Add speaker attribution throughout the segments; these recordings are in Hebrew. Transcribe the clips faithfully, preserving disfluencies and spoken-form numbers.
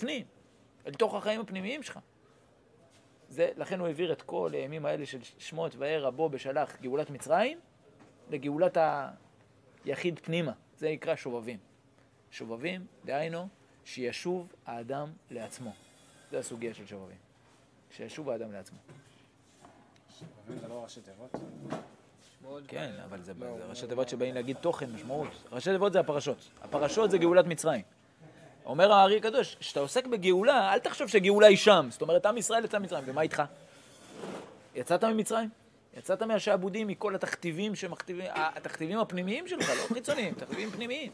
Speaker 1: בפנים, אל תוך החיים הפנימיים שלך. זה, לכן הוא העביר את כל הימים האלה של שמות וער רבו בשלח גאולת מצרים, לגאולת היחיד פנימה. זה נקרא שובבים. שובבים, דהיינו, שישוב האדם לעצמו. זה הסוגיה של שובבים. שישוב האדם לעצמו.
Speaker 2: שובבים זה לא ראשי תיבות?
Speaker 1: כן, אבל זה ראשי תיבות שבאים להגיד תוכן, משמעות. ראשי תיבות זה הפרשות. הפרשות זה גאולת מצרים. אומר הארי הקדוש, כשאתה עוסק בגאולה, אל תחשוב שגאולה היא שם. זאת אומרת, עם ישראל יצא ממצרים. ומה איתך? יצאת ממצרים? יצאת מהשעבודים, מכל התכתיבים שמכתיבים, התכתיבים הפנימיים שלך, לא חיצוניים, תכתיבים פנימיים.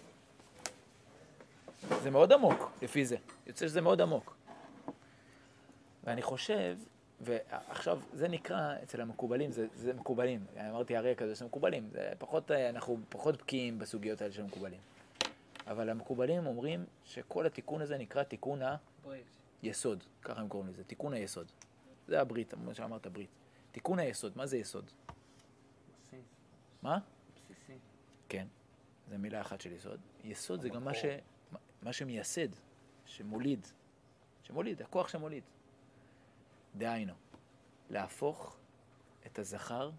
Speaker 1: זה מאוד עמוק, לפי זה. יוצא שזה מאוד עמוק. ואני חושב, ועכשיו זה נקרא אצל המקובלים, זה, זה מקובלים. אמרתי הרי כזה, זה מקובלים. זה פחות, אנחנו פחות בקיאים בסוגיות האלה של המקובלים. אבל המקובלים אומרים שכל התיקון הזה נקרא תיקון היסוד. ככה הם קוראים לזה, תיקון היסוד. זה הברית, כמו שאמרת ברית. תיקון היסוד, מה זה יסוד?
Speaker 3: בסיסי.
Speaker 1: מה?
Speaker 3: בסיסי.
Speaker 1: כן, זה מילה אחת של יסוד. יסוד זה גם מה, ש... מה שמייסד, שמוליד. שמוליד, הכוח שמוליד. דהיינו, להפוך את הזכר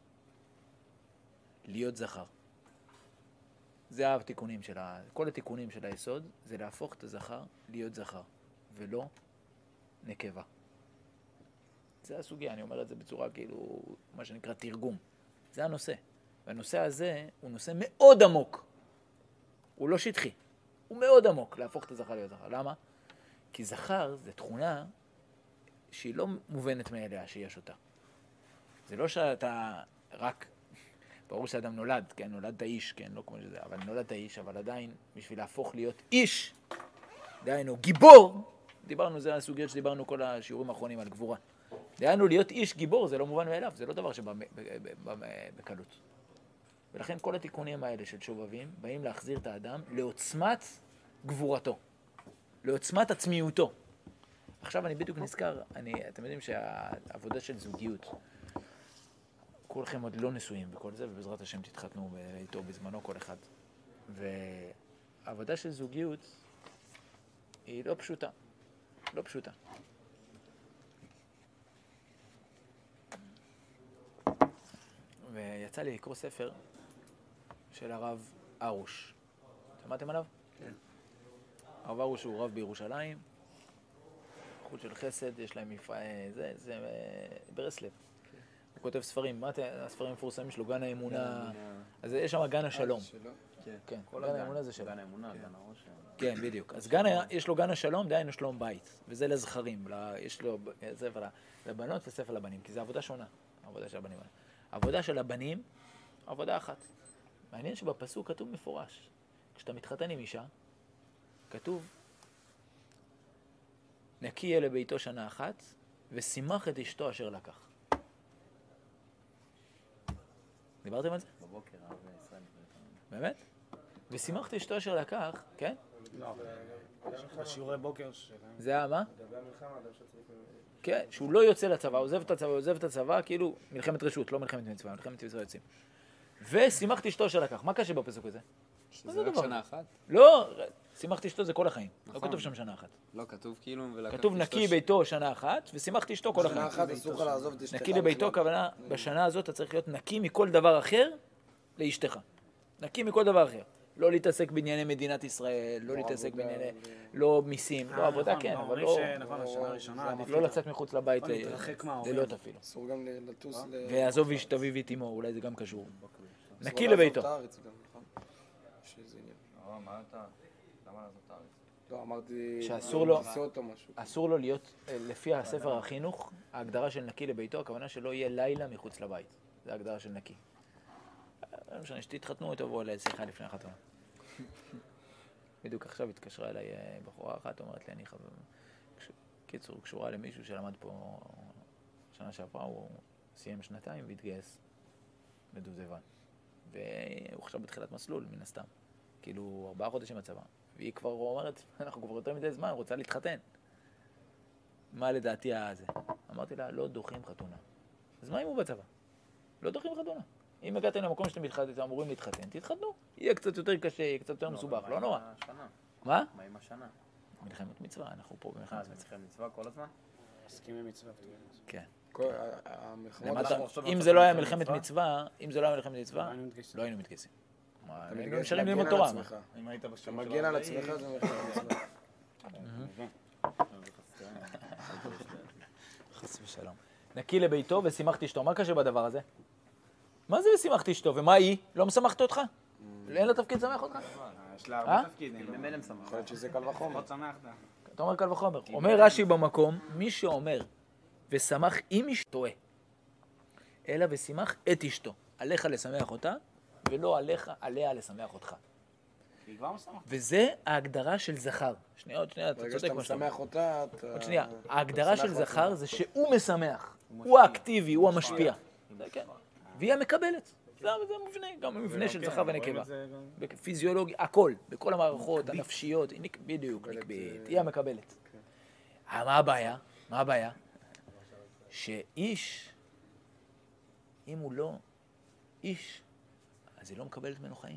Speaker 1: להיות זכר. זה התיקונים של ה... כל התיקונים של היסוד זה להפוך את הזכר להיות זכר, ולא נקבה. זה הסוגיה, אני אומר את זה בצורה כאילו, מה שנקרא תרגום. זה הנושא. והנושא הזה הוא נושא מאוד עמוק. הוא לא שטחי. הוא מאוד עמוק להפוך את הזכר להיות זכר. למה? כי זכר זה תכונה שהיא לא מובנת מאליה שיש אותה. זה לא שאתה רק... ברור שאדם נולד, כן? נולדת איש, כן? לא כמו שזה, אבל נולדת איש, אבל עדיין בשביל להפוך להיות איש, דהיינו גיבור, דיברנו, זה הסוגיות שדיברנו כל השיעורים האחרונים על גבורה. דהיינו להיות איש גיבור, זה לא מובן מאליו, זה לא דבר שבא בקלות. ולכן כל התיקונים האלה של שובבים באים להחזיר את האדם לעוצמת גבורתו, לעוצמת עצמיותו. עכשיו אני בדיוק נזכר, אני, אתם יודעים שהעבודה של זוגיות, כולכם עוד לא נשואים וכל זה, ובעזרת השם תתחתנו איתו בזמנו כל אחד. והעבודה של זוגיות היא לא פשוטה, לא פשוטה. ויצא לי לקרוא ספר של הרב ארוש. שמעתם עליו?
Speaker 3: כן.
Speaker 1: הרב ארוש הוא רב בירושלים, חוט של חסד, יש להם מפעל, זה, זה ברסלב. הוא כותב ספרים, מה הספרים מפורסמים שלו? גן האמונה, אז יש שם גן השלום. כן, גן האמונה זה שלו.
Speaker 3: גן האמונה, גן הראש.
Speaker 1: כן, בדיוק. אז יש לו גן השלום, דהיינו שלום בית, וזה לזכרים, יש לו ספר לבנות וספר לבנים, כי זו עבודה שונה, העבודה של הבנים. העבודה של הבנים, עבודה אחת. מעניין שבפסוק כתוב מפורש, כשאתה מתחתן עם אישה, כתוב, נקי יהיה לביתו שנה אחת, ושימח את אשתו אשר לקח. דיברתם על זה?
Speaker 3: בבוקר, הרב ישראל.
Speaker 1: באמת? ושימח את אשתו אשר לקח, כן?
Speaker 2: לא, בשיעורי בוקר שלהם.
Speaker 1: זה היה מה?
Speaker 4: לגבי המלחמה, אדם שצריך...
Speaker 1: כן, שהוא לא יוצא לצבא, עוזב את הצבא, עוזב את הצבא, כאילו מלחמת רשות, לא מלחמת מצווה, מלחמת מצווה יוצאים. ושימח את אשתו אשר לקח. מה קשה בפסוק הזה?
Speaker 3: שזה רק שנה אחת?
Speaker 1: לא, שימח את אשתו זה כל החיים. לא כתוב שם שנה אחת.
Speaker 3: לא, כתוב כאילו...
Speaker 1: כתוב נקי ביתו שנה אחת, ושימח את אשתו כל החיים.
Speaker 4: שנה אחת אסור לך לעזוב את אשתך.
Speaker 1: נקי לביתו, הכוונה, בשנה הזאת אתה צריך להיות נקי מכל דבר אחר לאשתך. נקי מכל דבר אחר. לא להתעסק בענייני מדינת ישראל, לא להתעסק בענייני... לא מיסים, לא עבודה, כן, אבל לא...
Speaker 2: נכון, השנה הראשונה.
Speaker 1: לא לצאת מחוץ לבית,
Speaker 2: להתרחק מההורים.
Speaker 1: לילות אפילו.
Speaker 4: אסור גם לטוס ל...
Speaker 1: ויעזוב איש אביו ואת אמו, אולי זה גם קשור. נקי לביתו.
Speaker 4: אסור לעזוב את הארץ גם, נכון? שזה עניין.
Speaker 3: לא, מה אתה? למה לעזוב את הארץ?
Speaker 4: לא, אמרתי...
Speaker 1: שאסור לו-
Speaker 4: טיסות או משהו.
Speaker 1: אסור לו להיות, לפי הספר החינוך, ההגדרה של נקי לביתו, הכוונה שלא יהיה לילה מחוץ לבית. זה ההגדרה של נקי. לא משנה, שתתחתנו תבואו לשיחה לפני החתונה. בדיוק עכשיו התקשרה אליי בחורה אחת, אומרת לי, אני חבר... קיצור, קשורה למישהו שלמד פה שנה שעברה, הוא סיים שנתיים והתגייס בדובדבן. והוא עכשיו בתחילת מסלול, מן הסתם. כאילו, ארבעה חודשים בצבא. והיא כבר אומרת, אנחנו כבר יותר מדי זמן, רוצה להתחתן. מה לדעתי הזה? אמרתי לה, לא דוחים חתונה. אז מה אם הוא בצבא? לא דוחים חתונה. אם הגעתם למקום שאתם אמורים להתחתן, תתחתנו. יהיה קצת יותר קשה, יהיה קצת יותר מסובך, לא נורא. מה?
Speaker 3: מה עם השנה?
Speaker 1: מלחמת מצווה, אנחנו פה
Speaker 3: אה,
Speaker 1: במלחמת
Speaker 3: זה
Speaker 1: מצווה.
Speaker 3: מצווה מצווה כל הזמן?
Speaker 2: מסכים עם מצווה.
Speaker 1: כן.
Speaker 4: כל ה- המלחמות...
Speaker 1: למטה-
Speaker 3: אנחנו עכשיו
Speaker 1: אם
Speaker 3: בארצות
Speaker 1: זה לא היה
Speaker 3: הברית
Speaker 1: מלחמת
Speaker 3: מצווה?
Speaker 1: מצווה, אם זה לא היה מלחמת מצווה,
Speaker 2: לא היינו מתגייסים.
Speaker 1: לא היינו מתגייסים. מה,
Speaker 4: אתה
Speaker 1: היינו
Speaker 4: מתגייס
Speaker 1: נשארים
Speaker 4: להגן
Speaker 1: ללמוד
Speaker 4: על
Speaker 1: תורה. מה?
Speaker 4: עצמך.
Speaker 3: אם היית
Speaker 4: אתה
Speaker 3: בשירות של
Speaker 4: מגן על
Speaker 3: הצבאי,
Speaker 4: עצמך, זה מלחמת מצווה.
Speaker 2: מבין.
Speaker 1: חס ושלום. נקי לביתו ושימחתי אשתו. מה קשה בדבר הזה? מה זה ושימחתי אשתו? ומה היא? לא משמחת אותך? אין לה תפקיד שמח אותך?
Speaker 2: יש לה
Speaker 1: אה?
Speaker 2: הרבה תפקידים.
Speaker 3: ממילא משמח.
Speaker 4: יכול להיות שזה קל וחומר.
Speaker 2: מאוד שמח. אתה.
Speaker 1: אתה אומר קל וחומר. אומר רש"י במקום, מי שאומר ושמח עם אשתו, טועה. אלא ושימח את אשתו. עליך לשמח אותה, ולא עליך, עליה לשמח אותך.
Speaker 2: היא כבר משמח.
Speaker 1: וזה ההגדרה של זכר. שנייה, עוד שנייה, אתה
Speaker 4: ברגע
Speaker 1: צודק
Speaker 4: שאתה
Speaker 1: מה שאתה אומר.
Speaker 4: משמח אותה, אתה...
Speaker 1: עוד שנייה,
Speaker 4: אתה
Speaker 1: ההגדרה
Speaker 4: שמח
Speaker 1: של
Speaker 4: לעצמך.
Speaker 1: זכר זה שהוא משמח. הוא האקטיבי, הוא המשפיע. כן. והיא המקבלת. זה זה מבנה, גם המבנה של זכר ונקבה. פיזיולוגי, הכל, בכל המערכות הנפשיות, נק- בדיוק, נקבית, היא המקבלת. אה, מה הבעיה? מה הבעיה? שאיש, אם הוא לא איש, אז היא לא מקבלת ממנו חיים.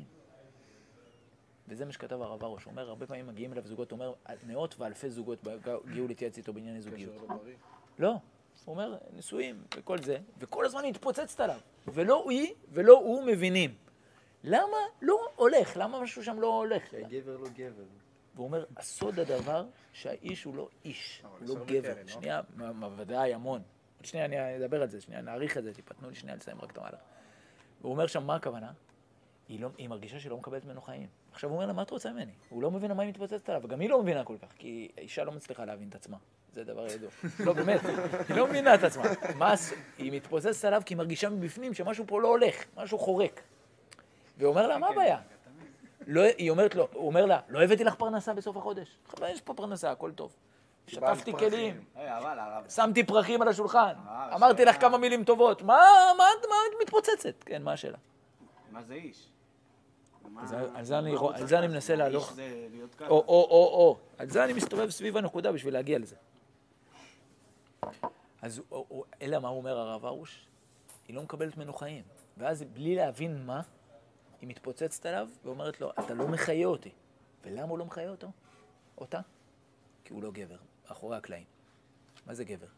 Speaker 1: וזה מה שכתב הרב הראש, הוא אומר, הרבה פעמים מגיעים אליו זוגות, הוא אומר, מאות ואלפי זוגות הגיעו להתייעץ איתו בענייני זוגיות.
Speaker 4: קשר לא בריא.
Speaker 1: לא, הוא אומר, נישואים וכל זה, וכל הזמן היא התפוצצת עליו. ולא היא ולא הוא מבינים. למה לא הולך? למה משהו שם לא הולך?
Speaker 3: כי הגבר לא גבר.
Speaker 1: והוא אומר, הסוד הדבר שהאיש הוא לא איש, הוא לא גבר. שנייה, בוודאי, המון. עוד שנייה, אני אדבר על זה, שנייה, נעריך את זה, תיפתנו לי שנייה לסיים רק את המהלך. והוא אומר שם, מה הכוונה? היא, לא, היא מרגישה שהיא לא מקבלת ממנו חיים. עכשיו הוא אומר לה, מה את רוצה ממני? הוא לא מבין על מה היא מתפוצצת עליו, וגם היא לא מבינה כל כך, כי האישה לא מצליחה להבין את עצמה. זה דבר ידוע. לא, באמת, היא לא מבינה את עצמה. מה, היא מתפוצצת עליו כי היא מרגישה מבפנים שמשהו פה לא הולך, משהו חורק. והוא אומר לה, מה הבעיה? לא, היא אומרת לו, הוא אומר לה, לא הבאתי לך פרנסה בסוף החודש. חבל, יש פה פרנסה, הכל טוב. שטפתי כלים,
Speaker 2: היי, אבל הרב.
Speaker 1: שמתי פרחים על השולחן,
Speaker 2: אה,
Speaker 1: אמרתי לך
Speaker 2: השאלה-
Speaker 1: כמה מילים טובות. מה, מה, את- מה את מתפוצצת? כן, מה השאלה?
Speaker 2: מה זה איש? מה-
Speaker 1: אז על זה אני
Speaker 2: מה הוא
Speaker 1: על
Speaker 2: צריך
Speaker 1: זה אני
Speaker 2: לעשות?
Speaker 1: מנסה
Speaker 2: איש
Speaker 1: להלוך.
Speaker 2: זה להיות ככה.
Speaker 1: או, או, או, או. על זה אני מסתובב סביב הנקודה בשביל להגיע לזה. אז או, או, אלא מה הוא אומר הרב הרוש? היא לא מקבלת ממנו חיים. ואז בלי להבין מה, היא מתפוצצת עליו ואומרת לו, אתה לא מחיה אותי. ולמה הוא לא מחיה אותו? אותה? כי הוא לא גבר, אחורי הקלעים. מה זה גבר?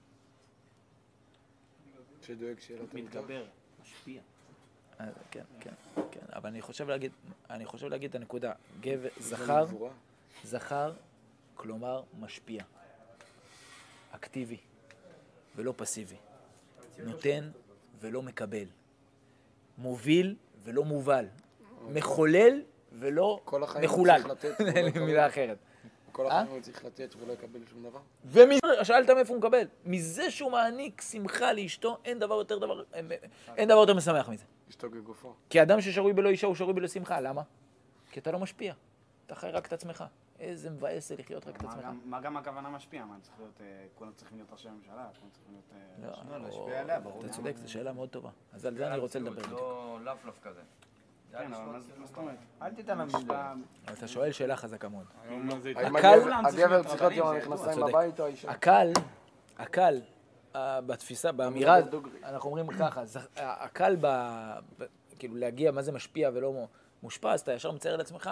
Speaker 4: שדואג שיהיה לו את
Speaker 2: מתגבר, משפיע.
Speaker 1: אה, כן, כן, כן. אבל אני חושב להגיד, אני חושב להגיד את הנקודה. גבר, זכר, זכר, כלומר משפיע. אקטיבי ולא פסיבי. נותן ולא מקבל. מוביל ולא מובל. מחולל ולא
Speaker 4: כל החיים הוא
Speaker 1: מחולל.
Speaker 4: צריך לתת, הוא לא
Speaker 1: אין לי
Speaker 4: יקבל.
Speaker 1: מילה אחרת.
Speaker 4: כל החיים הוא צריך לתת ולא יקבל שום דבר.
Speaker 1: ומזה, שאלת מאיפה הוא מקבל. מזה שהוא מעניק שמחה לאשתו, אין דבר יותר דבר, אין דבר יותר משמח מזה.
Speaker 4: אשתו כגופו.
Speaker 1: כי אדם ששרוי בלא אישה הוא שרוי בלא שמחה. למה? כי אתה לא משפיע. אתה חי רק את עצמך. איזה מבאס זה לחיות רק את
Speaker 2: מה
Speaker 1: עצמך.
Speaker 2: גם- מה גם הכוונה משפיע? מה, צריך להיות, אה, כולם צריכים להיות ראשי ממשלה? כולם צריכים להיות... אה,
Speaker 1: לא,
Speaker 3: לא,
Speaker 1: או-
Speaker 3: להשפיע עליה, ברור.
Speaker 1: אתה צודק, זו שאלה מאוד טובה. אז על זה אני רוצה לדבר בדיוק.
Speaker 3: לא לפלף כזה.
Speaker 2: כן, אבל מה זה- מה זאת אומרת?
Speaker 3: אל תיתן לנו
Speaker 2: אתה-
Speaker 1: אבל אתה שואל שאלה חזקה מאוד.
Speaker 4: האם
Speaker 1: הקל-
Speaker 2: כולם צריכים
Speaker 4: הגבר
Speaker 2: להיות
Speaker 4: צריך להיות
Speaker 2: רבנים,
Speaker 4: עם
Speaker 2: זה
Speaker 4: המכנסיים
Speaker 1: צודק.
Speaker 4: בבית או האישה?
Speaker 1: הקל, הקל, אה, בתפיסה, באמירה,
Speaker 4: מדבר דוגרי.
Speaker 1: אנחנו אומרים ככה, ז- הקל ב... ב- כאילו להגיע מה זה משפיע ולא מו- מושפע, אז אתה ישר מצייר לעצמך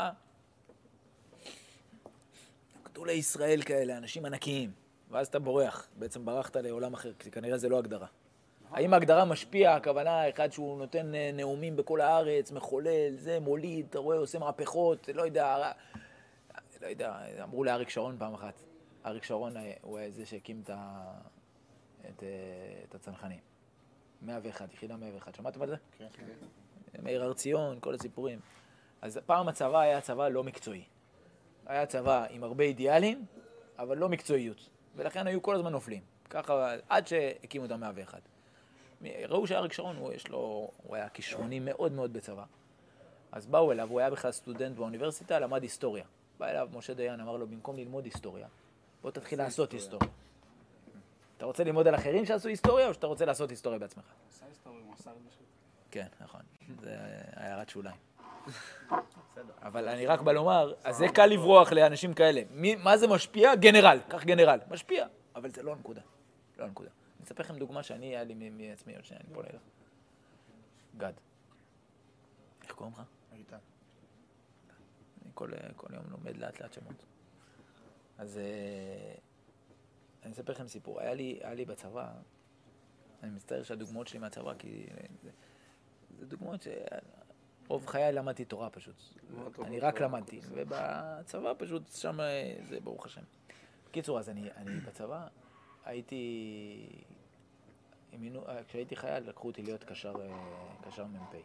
Speaker 1: גדולי ישראל כאלה, אנשים ענקיים, ואז אתה בורח, בעצם ברחת לעולם אחר, כי כנראה זה לא הגדרה. האם ההגדרה משפיע, הכוונה אחד שהוא נותן אה, נאומים בכל הארץ, מחולל, זה מוליד, אתה רואה, עושה מהפכות, לא יודע, לא יודע, אמרו לאריק שרון פעם אחת. אריק שרון אה, הוא היה זה שהקים את, ה... את, אה, את הצנחנים. מאה ואחת, יחידה מאה ואחת. שמעתם על זה?
Speaker 2: כן.
Speaker 1: מאיר הר ציון, כל הסיפורים. אז פעם הצבא היה צבא לא מקצועי. היה צבא עם הרבה אידיאלים, אבל לא מקצועיות. ולכן היו כל הזמן נופלים. ככה, עד שהקימו את המאה ואחת. ראו שאריק שרון, הוא, יש לו, הוא היה כישרוני מאוד מאוד בצבא. אז באו אליו, הוא היה בכלל סטודנט באוניברסיטה, למד היסטוריה. בא אליו משה דיין, אמר לו, במקום ללמוד היסטוריה, בוא תתחיל לעשות היסטוריה. אתה רוצה ללמוד על אחרים שעשו היסטוריה, או שאתה רוצה לעשות היסטוריה בעצמך?
Speaker 2: עשה היסטוריה, הוא עשה הרבה שעות.
Speaker 1: כן, נכון. זה הערת שוליים. אבל אני רק בא לומר, אז זה קל לברוח לאנשים כאלה. מי, מה זה משפיע? גנרל, כך גנרל. משפיע, אבל זה לא הנקודה. לא הנקודה. אני אספר לכם דוגמה שאני, היה לי מ- מעצמי עוד שנייה, אני פה לילה. גד. איך קוראים לך?
Speaker 2: איתן.
Speaker 1: אני כל, כל יום לומד לאט לאט שמות. אז אה, אני אספר לכם סיפור. היה לי, היה לי בצבא, אני מצטער שהדוגמאות שלי מהצבא, כי זה, זה דוגמאות שרוב חיי למדתי תורה פשוט. אני רק למדתי, ובצבא פשוט שם זה ברוך השם. בקיצור, אז אני, אני בצבא הייתי, כשהייתי חייל לקחו אותי להיות קשר, קשר מ"פ.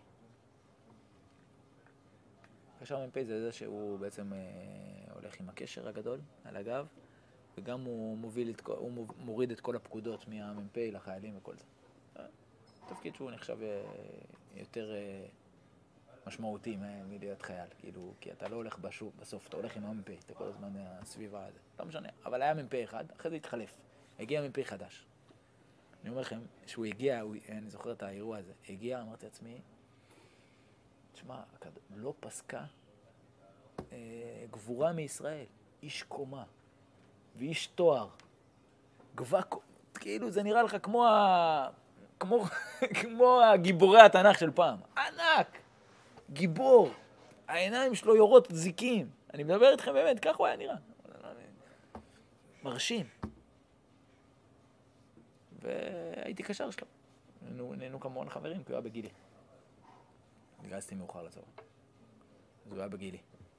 Speaker 1: קשר מ"פ זה זה שהוא בעצם הולך עם הקשר הגדול על הגב, וגם הוא מוביל את, הוא מוריד את כל הפקודות מהמ"פ לחיילים וכל זה. תפקיד שהוא נחשב יותר משמעותי מלהיות חייל, כאילו, כי אתה לא הולך בשוב, בסוף, אתה הולך עם המ"פ, אתה כל הזמן הסביבה הזה, לא משנה. אבל היה מ"פ אחד, אחרי זה התחלף, הגיע מ"פ חדש. אני אומר לכם, שהוא הגיע, הוא, אני זוכר את האירוע הזה, הגיע, אמרתי לעצמי, תשמע, לא פסקה אה, גבורה מישראל, איש קומה ואיש תואר, גבה, כאילו זה נראה לך כמו, ה, כמו, כמו הגיבורי התנ"ך של פעם, ענק, גיבור, העיניים שלו יורות זיקים, אני מדבר איתכם באמת, כך הוא היה נראה, מרשים. והייתי קשר שלו, נהיינו כמובן חברים, כי הוא היה בגילי. התגייסתי מאוחר לצבא, אז הוא היה בגילי.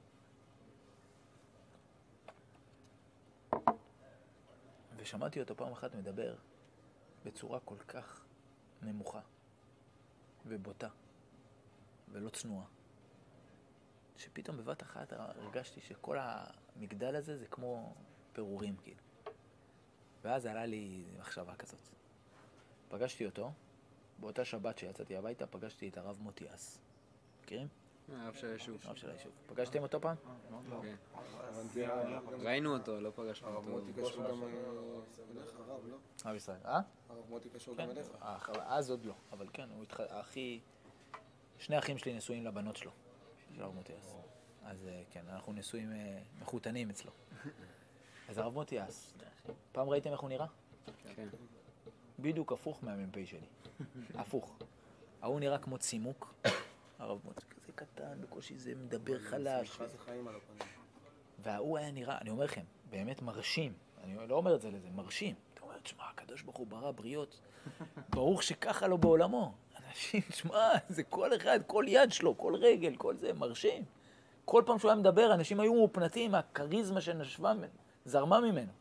Speaker 1: ושמעתי אותו פעם אחת מדבר בצורה כל כך נמוכה ובוטה ולא צנועה, שפתאום בבת אחת הרגשתי שכל המגדל הזה זה כמו פירורים כאילו. ואז עלה לי מחשבה כזאת. פגשתי אותו, באותה שבת שיצאתי הביתה, פגשתי את הרב מוטי אס. מכירים?
Speaker 5: הרב של היישוב.
Speaker 1: הרב של היישוב. פגשתם אותו פעם?
Speaker 5: כן. ראינו אותו, לא פגשנו
Speaker 4: הרב
Speaker 5: אותו.
Speaker 4: מוטי קשור גם אליך, הרב, לא?
Speaker 1: הרב ישראל. אה?
Speaker 4: הרב מוטי קשור
Speaker 1: כן.
Speaker 4: גם אליך.
Speaker 1: אז עוד לא, אבל כן, הוא התח... האחי... שני אחים שלי נשואים לבנות שלו, של הרב מוטי אס. אז כן, אנחנו נשואים מחותנים אצלו. אז הרב מוטי אס, פעם ראיתם איך הוא נראה?
Speaker 5: כן.
Speaker 1: בדיוק הפוך מהמ"פ שלי. הפוך. ההוא נראה כמו צימוק. הרב מוטי כזה קטן, בקושי זה מדבר חלש.
Speaker 4: חס החיים על הפנים.
Speaker 1: וההוא היה נראה, אני אומר לכם, באמת מרשים. אני לא אומר את זה לזה, מרשים. אתה אומר, תשמע, הקדוש ברוך הוא ברא בריות. ברוך שככה לו בעולמו. אנשים, תשמע, זה כל אחד, כל יד שלו, כל רגל, כל זה, מרשים. כל פעם שהוא היה מדבר, אנשים היו מופנתים מהקריזמה שנשבה, זרמה ממנו.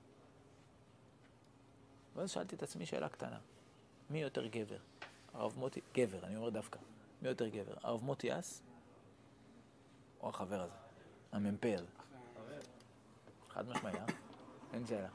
Speaker 1: ואז שאלתי את עצמי שאלה קטנה. מי יותר גבר? הרב מוטי, גבר, אני אומר דווקא. מי יותר גבר? הרב מוטי אס? או החבר הזה? המ"פ הזה? חד משמעי, אה? אין שאלה.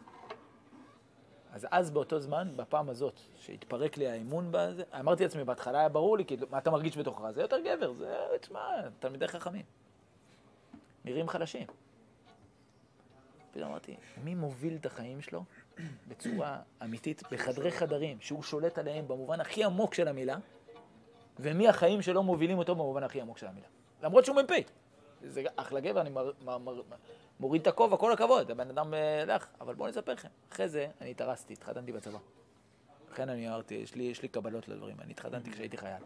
Speaker 1: אז אז באותו זמן, בפעם הזאת, שהתפרק לי האמון בזה, אמרתי לעצמי, בהתחלה היה ברור לי, כי מה אתה מרגיש בתוכך? זה יותר גבר, זה, תשמע, תלמידי חכמים. נראים חלשים. פתאום אמרתי, מי מוביל את החיים שלו בצורה אמיתית, בחדרי חדרים, שהוא שולט עליהם במובן הכי עמוק של המילה, ומי החיים שלו מובילים אותו במובן הכי עמוק של המילה. למרות שהוא מ"פ. זה אחלה גבר, אני מר, מר, מר, מוריד את הכובע, כל הכבוד, הבן אדם לך, אבל בואו נספר לכם. אחרי זה אני התארסתי, התחתנתי בצבא. לכן אני אמרתי, יש לי, יש לי קבלות לדברים, אני התחתנתי כשהייתי חייל.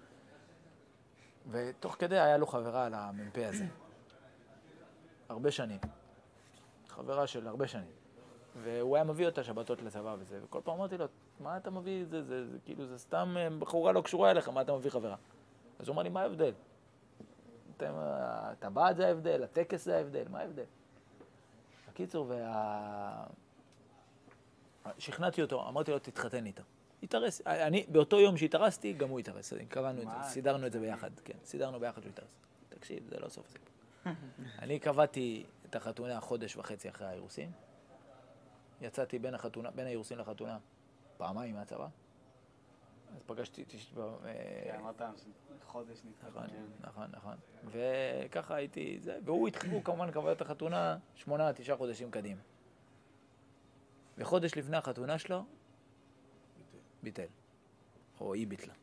Speaker 1: ותוך כדי היה לו חברה על המ"פ הזה. הרבה שנים. חברה של הרבה שנים. והוא היה מביא אותה שבתות לצבא וזה, וכל פעם אמרתי לו, מה אתה מביא את זה? זה, זה, זה כאילו, זה סתם בחורה לא קשורה אליך, מה אתה מביא חברה? אז הוא אמר לי, מה ההבדל? הטבעת זה ההבדל, הטקס זה ההבדל, מה ההבדל? בקיצור, וה... שכנעתי אותו, אמרתי לו, תתחתן איתה. התארס, אני, באותו יום שהתארסתי, גם הוא התארס, קבענו את זה, סידרנו את זה ביחד, כן, סידרנו ביחד שהוא התארס. תקשיב, זה לא סוף הסיפור. אני קבעתי את החתונה חודש וחצי אחרי האירוסין, יצאתי בין החתונה, בין האירוסין לחתונה, פעמיים מהצבא, אז פגשתי,
Speaker 2: כן, אמרת, חודש נתחתן.
Speaker 1: נכון, נכון, וככה הייתי, זה, והוא התחיל, כמובן קבע את החתונה שמונה, תשעה חודשים קדימה. וחודש לפני החתונה שלו, ביטל, או היא ביטלה.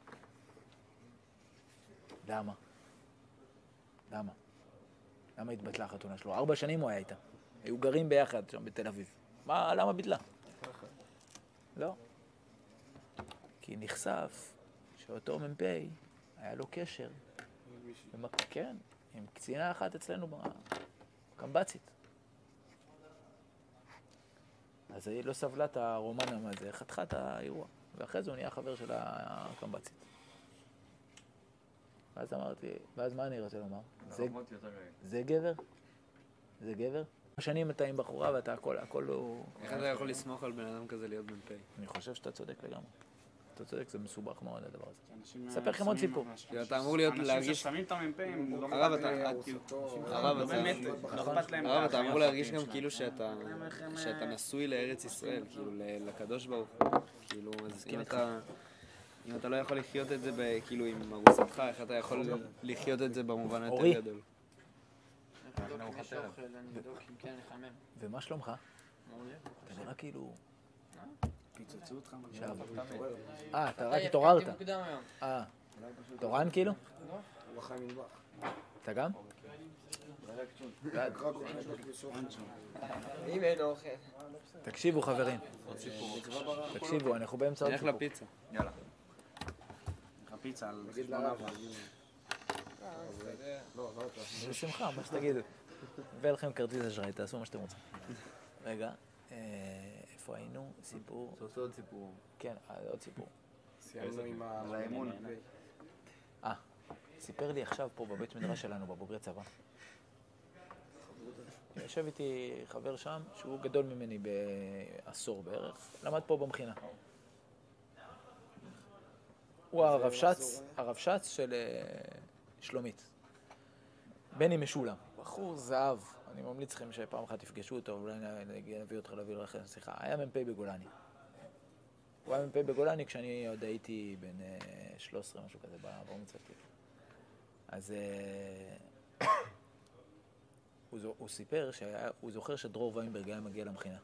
Speaker 1: למה? למה? למה התבטלה החתונה שלו? ארבע שנים הוא היה איתה. היו גרים ביחד שם בתל אביב. מה, למה ביטלה? לא. כי נחשף שאותו מ"פ היה לו קשר. כן, עם קצינה אחת אצלנו בקמב"צית. אז היא לא סבלה את הרומן הזה, חתכה את האירוע. ואחרי זה הוא נהיה חבר של הקמב"צית. ואז אמרתי, ואז מה אני רוצה לומר? זה, זה גבר? זה גבר? שנים אתה עם בחורה ואתה הכל, הכל לא...
Speaker 5: איך אתה יכול לסמוך על בן אדם כזה להיות מ"פ?
Speaker 1: אני חושב שאתה צודק לגמרי. אתה צודק, זה מסובך מאוד הדבר הזה.
Speaker 2: אנשים
Speaker 1: אספר לכם עוד
Speaker 2: שמים
Speaker 1: סיפור.
Speaker 2: ממש-
Speaker 5: אתה אמור להיות
Speaker 2: אנשים
Speaker 5: להרגיש...
Speaker 2: ששמים את המ"פים, לא
Speaker 5: הרב,
Speaker 2: אכפת
Speaker 5: אתה-
Speaker 2: להם,
Speaker 5: את-
Speaker 2: כאילו,
Speaker 5: הרב,
Speaker 2: לא
Speaker 5: אתה-
Speaker 2: באמת, לא אכפת להם.
Speaker 5: הרב, אתה
Speaker 2: מהחיים
Speaker 5: אמור להרגיש
Speaker 2: הפרטיים
Speaker 5: גם
Speaker 2: שלהם.
Speaker 5: כאילו שאתה
Speaker 2: איך הם,
Speaker 5: שאתה
Speaker 2: אה,
Speaker 5: נשוי לארץ ישראל, כאילו ל- לקדוש ברוך הוא. כאילו, אז אם אתה... אם אתה לא יכול לחיות את זה ב- כאילו עם ארוסתך, איך אתה יכול לחיות את זה במובן
Speaker 1: אורי.
Speaker 5: יותר גדול?
Speaker 1: ומה שלומך? אתה נראה כאילו...
Speaker 2: פיצצו אותך.
Speaker 1: שעה. אה, אתה רק התעוררת.
Speaker 6: מוקדם היום.
Speaker 1: אה, תורן כאילו?
Speaker 4: הוא בחיים מטבח.
Speaker 1: אתה גם?
Speaker 4: רק אוכל בסוף.
Speaker 6: אם אין אוכל.
Speaker 1: תקשיבו חברים, תקשיבו, אנחנו באמצע עוד
Speaker 5: נלך
Speaker 1: סיפור.
Speaker 5: לפיצה.
Speaker 3: יאללה.
Speaker 2: לך פיצה על
Speaker 4: תגיד
Speaker 2: חשבון
Speaker 4: לרב.
Speaker 2: אבא.
Speaker 4: לא, לא אתה.
Speaker 1: בשמחה, מה שתגידו. הבא לכם כרטיס אשראי, תעשו מה שאתם רוצים. רגע, אה, איפה היינו? סיפור.
Speaker 3: אתה עושה עוד סיפור.
Speaker 1: כן, אה, עוד סיפור.
Speaker 4: סיימנו עם ה...
Speaker 3: על האמון.
Speaker 1: אה, סיפר לי עכשיו פה בבית מדרש שלנו, בבוגרי צבא. יושב איתי חבר שם, שהוא גדול ממני בעשור בערך, למד פה במכינה. הוא הרבש"ץ, הרבש"ץ של אה, שלומית. בני משולם. בחור זהב. אני ממליץ לכם שפעם אחת תפגשו אותו, אולי נביא אותך להביא לכם שיחה. היה מ"פ בגולני. הוא היה מ"פ בגולני כשאני עוד הייתי בן אה, שלוש עשרה, משהו כזה, בבר מצווה שלי. אז אה, הוא, זו- הוא סיפר שהוא זוכר שדרור ויינברג היה מגיע למכינה.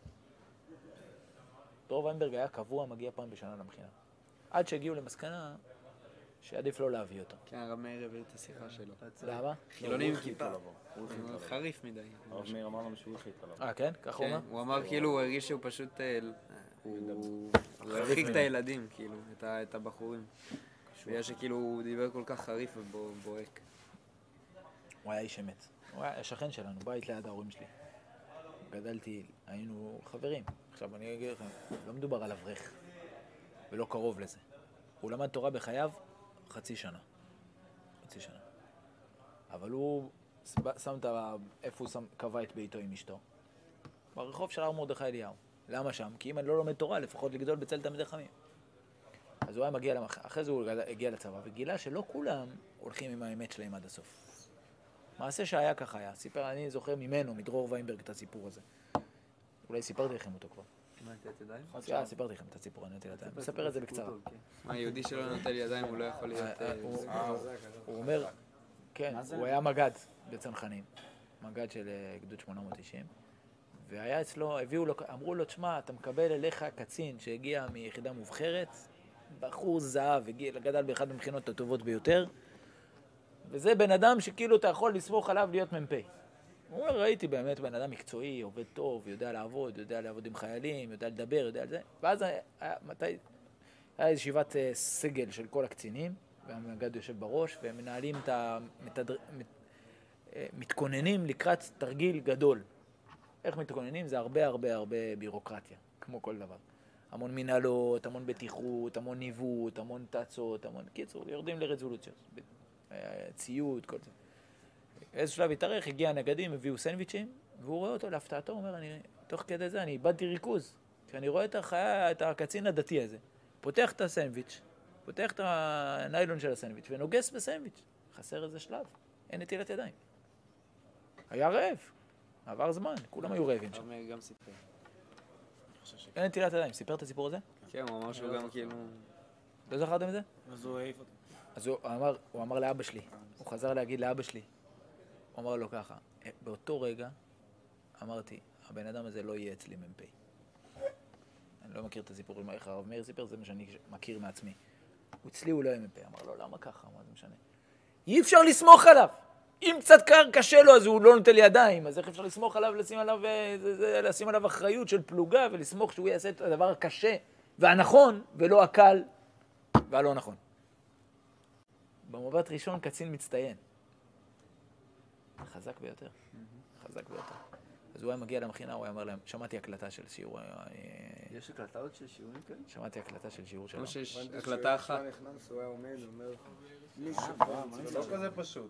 Speaker 1: דרור ויינברג היה קבוע, מגיע פעם בשנה למכינה. עד שהגיעו למסקנה שעדיף לא להביא אותו.
Speaker 5: כן, הרב מאיר הביא את השיחה שלו.
Speaker 1: למה?
Speaker 5: חילוני עם כיפה. חריף מדי.
Speaker 3: הרב מאיר אמר לנו שהוא החליט עליו.
Speaker 1: אה, כן? ככה הוא
Speaker 5: כן,
Speaker 1: אומר?
Speaker 5: הוא אמר כאילו, הוא הרגיש שהוא פשוט... אה, הוא הוא הרחיק את הילדים, כאילו, את ה- את הבחורים. בגלל שכאילו הוא דיבר כל כך חריף ובוהק.
Speaker 1: הוא היה איש אמת. הוא היה שכן שלנו, בית ליד ההורים שלי. גדלתי, היינו חברים. עכשיו אני אגיד לכם, לא מדובר על אברך, ולא קרוב לזה. הוא למד תורה בחייו חצי שנה. חצי שנה. אבל הוא שם את ה... איפה הוא שם, קבע את ביתו עם אשתו? ברחוב של הר מרדכי אליהו. למה שם? כי אם אני לא לומד תורה, לפחות לגדול בצל תלמידי חכמים. אז הוא היה מגיע למח... אחרי זה הוא הגיע לצבא, וגילה שלא כולם הולכים עם האמת שלהם עד הסוף. מעשה שהיה ככה היה. סיפר, אני זוכר ממנו, מדרור ויינברג, את הסיפור הזה. אולי סיפרתי לכם אותו כבר.
Speaker 5: מה, נטלת ידיים?
Speaker 1: אה, סיפרתי לכם את הסיפור, אני נתתי לדעת. מספר את זה בקצרה.
Speaker 5: מה, יהודי שלא נוטל ידיים הוא לא יכול להיות...
Speaker 1: אה,
Speaker 5: אה,
Speaker 1: הוא-
Speaker 4: אה, זה כזה.
Speaker 1: הוא אומר, כן,
Speaker 2: מה זה?
Speaker 1: הוא היה מג"ד בצנחנים. מג"ד של אה, גדוד שמונה מאות תשעים. והיה אצלו, הביאו לו, אמרו לו, תשמע, אתה מקבל אליך קצין שהגיע מיחידה מובחרת, בחור זהב, הגיע, גדל באחד המכינות הטובות ביותר, וזה בן אדם שכאילו אתה יכול לסמוך עליו להיות מ"פ. הוא אומר, ראיתי באמת בן אדם מקצועי, עובד טוב, יודע לעבוד, יודע לעבוד עם חיילים, יודע לדבר, יודע על זה. ואז היה, היה, מתי, היה ישיבת אה, סגל של כל הקצינים, והמג"ד יושב בראש, והם מנהלים את ה... מתדר, מת, אה, מתכוננים לקראת תרגיל גדול. איך מתכוננים? זה הרבה הרבה הרבה בירוקרטיה, כמו כל דבר. המון מנהלות, המון בטיחות, המון ניווט, המון תצות, המון... קיצור, יורדים לרזולוציות. ציוד, כל זה. איזה שלב התארך, הגיע הנגדים, הביאו סנדוויצ'ים, והוא רואה אותו להפתעתו, הוא אומר, אני, תוך כדי זה אני איבדתי ריכוז. כשאני רואה את החיה, את הקצין הדתי הזה, פותח את הסנדוויץ', פותח את הניילון של הסנדוויץ', ונוגס בסנדוויץ'. חסר איזה שלב, אין נטילת ידיים. היה רעב, עבר זמן, כולם היו רעבים שם.
Speaker 5: הרב מאיר גם סיפר.
Speaker 1: אין נטילת ידיים, סיפר את הסיפור הזה?
Speaker 5: כן, הוא אמר שהוא גם כאילו...
Speaker 1: לא זכרתם את זה?
Speaker 2: אז הוא העיף אותי.
Speaker 1: אז הוא אמר, הוא אמר לאבא שלי, הוא חזר להגיד לאבא שלי, הוא אמר לו ככה, באותו רגע אמרתי, הבן אדם הזה לא יהיה אצלי מ"פ. אני לא מכיר את הסיפור, איך הרב מאיר סיפר, זה מה שאני מכיר מעצמי. אצלי הוא לא יהיה מ"פ. אמר לו, למה ככה? מה זה משנה? אי אפשר לסמוך עליו. אם קצת קר קשה לו, אז הוא לא נוטל ידיים, אז איך אפשר לסמוך עליו, לשים עליו, זה, זה, לשים עליו אחריות של פלוגה, ולסמוך שהוא יעשה את הדבר הקשה והנכון, ולא הקל והלא נכון. במבט ראשון קצין מצטיין. חזק ביותר. חזק ביותר. אז הוא היה מגיע למכינה, הוא היה אומר להם, שמעתי הקלטה של שיעור.
Speaker 3: יש הקלטות של שיעורים כאלה?
Speaker 1: שמעתי הקלטה של שיעור שלו.
Speaker 5: כמו שיש הקלטה אחת.
Speaker 4: הוא נכנס, הוא היה עומד, אומר, מישהו
Speaker 7: זה לא כזה פשוט,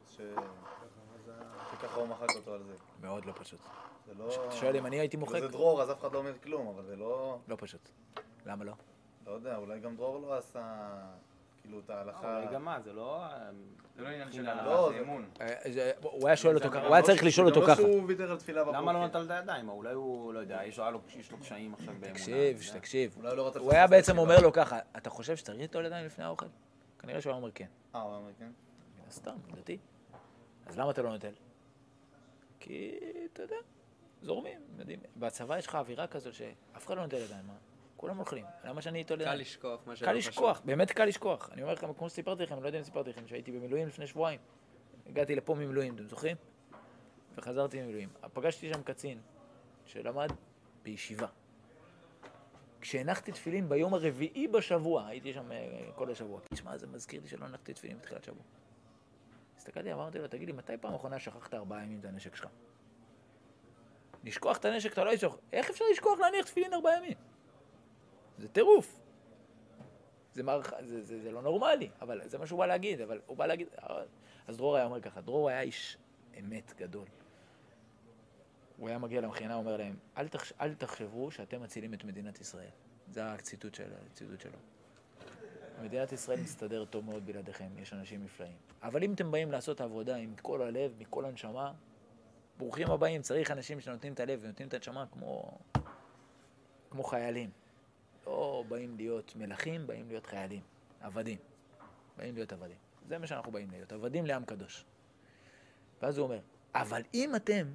Speaker 7: שככה הוא מחק אותו על זה.
Speaker 1: מאוד לא פשוט.
Speaker 7: זה לא...
Speaker 1: אתה שואל אם אני הייתי מוחק?
Speaker 7: זה דרור, אז אף אחד לא אומר כלום, אבל זה לא...
Speaker 1: לא פשוט. למה לא?
Speaker 7: לא יודע, אולי גם דרור לא עשה, כאילו, את ההלכה...
Speaker 3: אולי גם מה, זה לא... זה לא עניין של
Speaker 7: לא,
Speaker 3: ההלכה,
Speaker 7: זה-
Speaker 3: זה אמון.
Speaker 1: הוא היה שואל אותו ככה, הוא היה צריך לשאול אותו ככה.
Speaker 7: זה לא שהוא ויתר על תפילה בבוקר.
Speaker 3: למה לא נטל את הידיים? אולי הוא, לא יודע, יש לו יש לו קשיים עכשיו באמונה.
Speaker 1: תקשיב,
Speaker 3: אתה יודע.
Speaker 1: תקשיב.
Speaker 7: אולי לא רצה...
Speaker 1: הוא היה בעצם אומר לו ככה, אתה חושב שצריך לטול ידיים לפני האוכל? כנראה שהוא היה אומר כן.
Speaker 7: אה, הוא אומר כן?
Speaker 1: סתם, דתי. אז למה אתה לא נוטל? כי, אתה יודע, זורמים, יודעים. בצבא יש לך אווירה כזו שאף אחד לא נוטל ידיים, מה? כולם הולכים. למה שאני אטול ידיים?
Speaker 5: קל לשכוח מה שלא
Speaker 1: קל
Speaker 5: חשוב.
Speaker 1: לשכוח, באמת קל לשכוח. אני אומר לכם, כמו שסיפרתי לכם, אני לא יודע אם סיפרתי לכם, שהייתי במילואים לפני שבועיים. הגעתי לפה ממילואים, אתם זוכרים? וחזרתי ממילואים. פגשתי שם קצין שלמד בישיבה. כשהנחתי תפילין ביום הרביעי בשבוע, הייתי שם אה, כל השבוע. תשמע, זה מזכיר לי שלא הנחתי תפילין בתחילת שבוע. הסתכלתי, אמרתי לו, תגיד לי, מתי פעם אחרונה שכחת ארבעה ימים את הנשק שלך? לשכוח את הנשק, אתה לא ישכח. איך אפשר לשכוח להניח תפילין ארבעה ימים? זה טירוף. זה, מערכ... זה, זה, זה לא נורמלי, אבל זה מה שהוא בא להגיד, אבל הוא בא להגיד... אז דרור היה אומר ככה, דרור היה איש אמת גדול. הוא היה מגיע למכינה, הוא אומר להם, אל, תחש... אל תחשבו שאתם מצילים את מדינת ישראל. זה הציטוט של... הציטוט שלו. מדינת ישראל מסתדר טוב מאוד בלעדיכם, יש אנשים נפלאים. אבל אם אתם באים לעשות עבודה עם כל הלב, מכל הנשמה, ברוכים הבאים, צריך אנשים שנותנים את הלב ונותנים את הנשמה כמו, כמו חיילים. לא באים להיות מלכים, באים להיות חיילים, עבדים. באים להיות עבדים. זה מה שאנחנו באים להיות, עבדים לעם קדוש. ואז הוא אומר, אבל אם אתם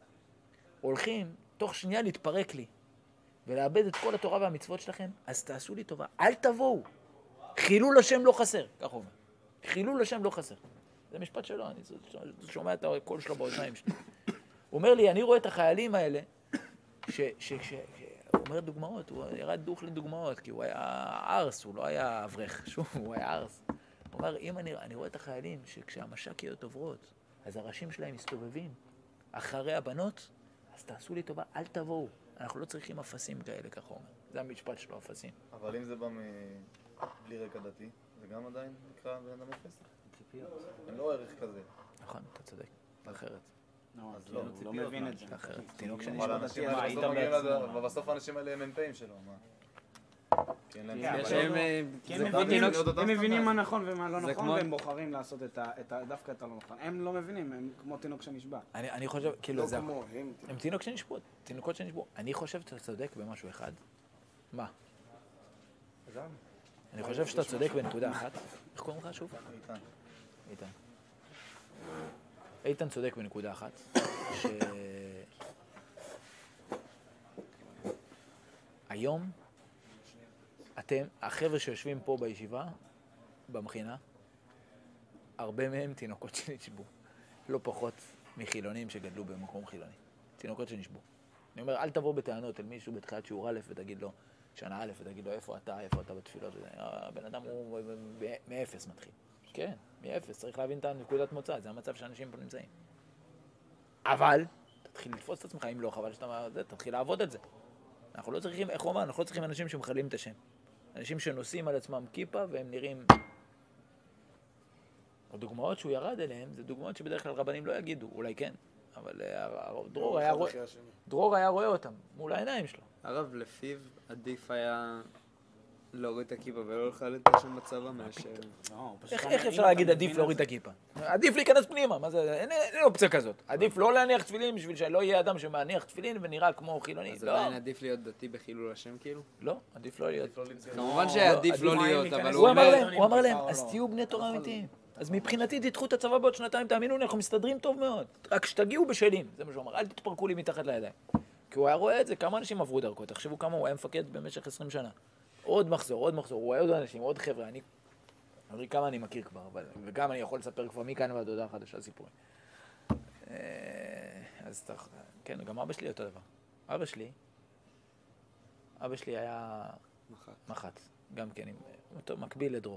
Speaker 1: הולכים תוך שנייה להתפרק לי ולאבד את כל התורה והמצוות שלכם, אז תעשו לי טובה, אל תבואו. חילול השם לא חסר, כך הוא אומר. חילול השם לא חסר. זה משפט שלו, אני שומע את הקול שלו באוזניים שלי. הוא אומר לי, אני רואה את החיילים האלה, ש... ש... ש... הוא אומר דוגמאות, הוא ירד דוך לדוגמאות, כי הוא היה ארס, הוא לא היה אברך, שוב, הוא היה ארס. הוא אומר, אם אני, אני רואה את החיילים, שכשהמש"קיות עוברות, אז הראשים שלהם מסתובבים אחרי הבנות, אז תעשו לי טובה, אל תבואו. אנחנו לא צריכים אפסים כאלה, כך הוא אומר. זה המשפט שלו, אפסים.
Speaker 7: אבל אם זה בא בלי רקע דתי, זה גם עדיין נקרא בן אדם אפס? אין לו ערך כזה.
Speaker 1: נכון, אתה צודק. אחרת.
Speaker 2: לא,
Speaker 7: אז
Speaker 2: כאילו,
Speaker 7: לא,
Speaker 2: הוא לא מבין את זה.
Speaker 1: אחרת. תינוק
Speaker 7: אבל
Speaker 1: שנשמע.
Speaker 7: האנשים
Speaker 2: מה,
Speaker 7: האלה
Speaker 2: היית
Speaker 7: בסוף מגיעים
Speaker 2: בעצמו,
Speaker 7: לזה, ובסוף האנשים האלה הם מ"פים שלו, מה? כי אין להם...
Speaker 2: כן,
Speaker 5: יש
Speaker 2: אבל
Speaker 5: להם, אה,
Speaker 2: כי
Speaker 5: זה
Speaker 2: הם
Speaker 5: כמו
Speaker 2: מבינים-
Speaker 5: תינוק-
Speaker 7: להיות אותם
Speaker 2: הם מבינים
Speaker 7: סטנדרט.
Speaker 2: מה נכון ומה לא
Speaker 5: זה
Speaker 2: נכון,
Speaker 5: כמו-
Speaker 2: והם בוחרים לעשות את ה- את ה- דווקא את הלא נכון. הם לא מבינים, הם כמו תינוק שנשבע.
Speaker 1: אני, אני חושב, כאילו,
Speaker 4: לא
Speaker 1: זה...
Speaker 4: כמו הם.
Speaker 1: הם תינוק שנשבו, תינוקות שנשבו. אני חושב שאתה צודק במשהו אחד. מה? אני חושב שאתה צודק בנקודה אחת. איך קוראים לך שוב?
Speaker 7: איתן.
Speaker 1: איתן. איתן צודק בנקודה אחת, ש... היום, אתם, החבר'ה שיושבים פה בישיבה, במכינה, הרבה מהם תינוקות שנשבו. לא פחות מחילונים שגדלו במקום חילוני. תינוקות שנשבו. אני אומר, אל תבוא בטענות אל מישהו בתחילת שיעור א' ותגיד לו, שנה א' ותגיד לו, איפה אתה, איפה אתה בתפילות. הבן אדם הוא מאפס מתחיל. כן, מאפס. צריך להבין את הנקודת מוצא, זה המצב שאנשים פה נמצאים. אבל, תתחיל לתפוס את עצמך, אם לא חבל שאתה... זה, תתחיל לעבוד על זה. אנחנו לא צריכים, איך הוא אומר, אנחנו לא צריכים אנשים שמחללים את השם. אנשים שנושאים על עצמם כיפה והם נראים... הדוגמאות שהוא ירד אליהם, זה דוגמאות שבדרך כלל רבנים לא יגידו, אולי כן, אבל דרור היה רואה, דרור היה רואה אותם מול העיניים שלו.
Speaker 5: הרב, לפיו עדיף היה להוריד את הכיפה ולא לחלל את השם בצבא מאשר...
Speaker 2: לא, פשוט
Speaker 1: איך
Speaker 2: אם
Speaker 1: איך
Speaker 2: אתה
Speaker 1: אפשר להגיד
Speaker 2: מבין
Speaker 1: עדיף
Speaker 2: את
Speaker 1: להוריד את
Speaker 2: זה-
Speaker 1: הכיפה? עדיף להיכנס פנימה, מה זה, אין אין אופציה כזאת. עדיף לא להניח תפילין בשביל שלא יהיה אדם שמניח תפילין ונראה כמו חילוני.
Speaker 5: אז
Speaker 1: לא,
Speaker 5: עדיין עדיף להיות דתי בחילול השם כאילו?
Speaker 1: לא, עדיף לא להיות.
Speaker 5: כמובן שעדיף
Speaker 1: לא,
Speaker 5: לא
Speaker 2: עדיף
Speaker 5: להיות,
Speaker 2: לא
Speaker 5: אבל
Speaker 2: להיכנס-
Speaker 5: הוא
Speaker 1: הוא אמר
Speaker 5: אומר...
Speaker 1: להם, הוא אמר להם,
Speaker 2: או
Speaker 1: אז
Speaker 2: לא.
Speaker 1: תהיו בני תורה אמיתיים. אז מבחינתי תדחו את הצבא בעוד שנתיים, תאמינו לי, אנחנו מסתדרים טוב מאוד. רק שתגיעו בשלים, זה מה שהוא אמר, אל תתפרקו לי מתחת לידיים. כי הוא היה רואה את זה, כמה אנשים עברו דרכו, תחשבו כמה הוא היה מפקד במשך עשרים שנה. עוד מחזור, עוד מחזור, הוא היה עוד אנשים, עוד חבר'ה, אני... אני כמה אני מכיר כבר, אבל... וגם אני יכול לספר כבר מכאן ועד הודעה חדשה סיפורים. אה, אז תח... כן, גם אבא שלי אותו דבר. אבא שלי, אבא שלי היה
Speaker 5: מח"ט.
Speaker 1: מח"ט, גם כן, עם אותו מקביל לדרור.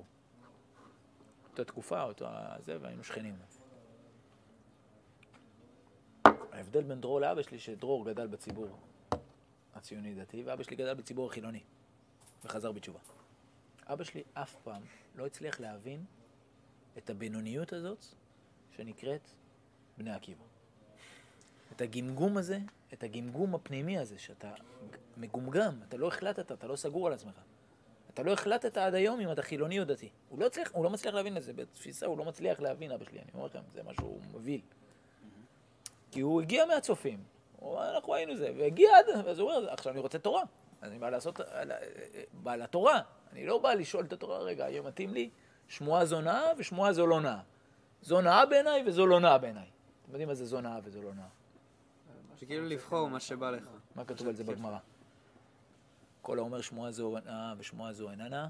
Speaker 1: אותה תקופה, אותו זה, והיינו שכנים. ההבדל בין דרור לאבא שלי, שדרור גדל בציבור הציוני דתי, ואבא שלי גדל בציבור החילוני, וחזר בתשובה. אבא שלי אף פעם לא הצליח להבין את הבינוניות הזאת, שנקראת בני עקיבא. את הגמגום הזה, את הגמגום הפנימי הזה, שאתה מגומגם, אתה לא החלטת, אתה לא סגור על עצמך. אתה לא החלטת עד היום אם אתה חילוני או דתי. הוא לא, הצליח, הוא לא מצליח להבין את זה, בתפיסה הוא לא מצליח להבין, אבא שלי, אני אומר לכם, זה משהו מוביל. כי הוא הגיע מהצופים, הוא, אנחנו ראינו זה, והגיע עד, אז הוא אומר, עכשיו אני רוצה תורה, אז אני בא לעשות, בא לתורה, אני לא בא לשאול את התורה, רגע, היום מתאים לי, שמועה זו נאה ושמועה זו לא נאה. זו נאה בעיניי וזו לא נאה בעיניי. אתם יודעים מה זה זו נאה וזו לא נאה?
Speaker 5: שכאילו לבחור מה שבא לך.
Speaker 1: מה כתוב על זה בגמרא? כל האומר שמועה זו נאה ושמועה זו אינה נאה?